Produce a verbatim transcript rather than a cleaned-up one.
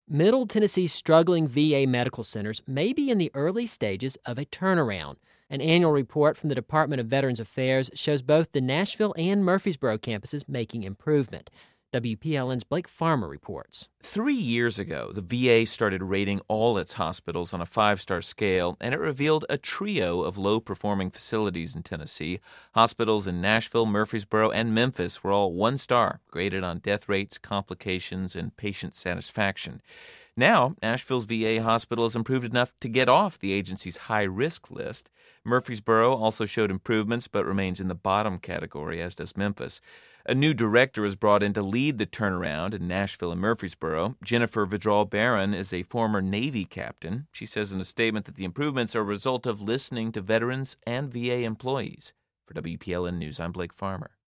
Middle Tennessee's struggling V A medical centers may be in the early stages of a turnaround. An annual report from the Department of Veterans Affairs shows both the Nashville and Murfreesboro campuses making improvement. W P L N's Blake Farmer reports. Three years ago, the V A started rating all its hospitals on a five-star scale, and it revealed a trio of low-performing facilities in Tennessee. Hospitals in Nashville, Murfreesboro, and Memphis were all one-star, graded on death rates, complications, and patient satisfaction. Now, Nashville's V A hospital has improved enough to get off the agency's high-risk list. Murfreesboro also showed improvements but remains in the bottom category, as does Memphis. A new director is brought in to lead the turnaround in Nashville and Murfreesboro. Jennifer Vidral-Barron is a former Navy captain. She says in a statement that the improvements are a result of listening to veterans and V A employees. For W P L N News, I'm Blake Farmer.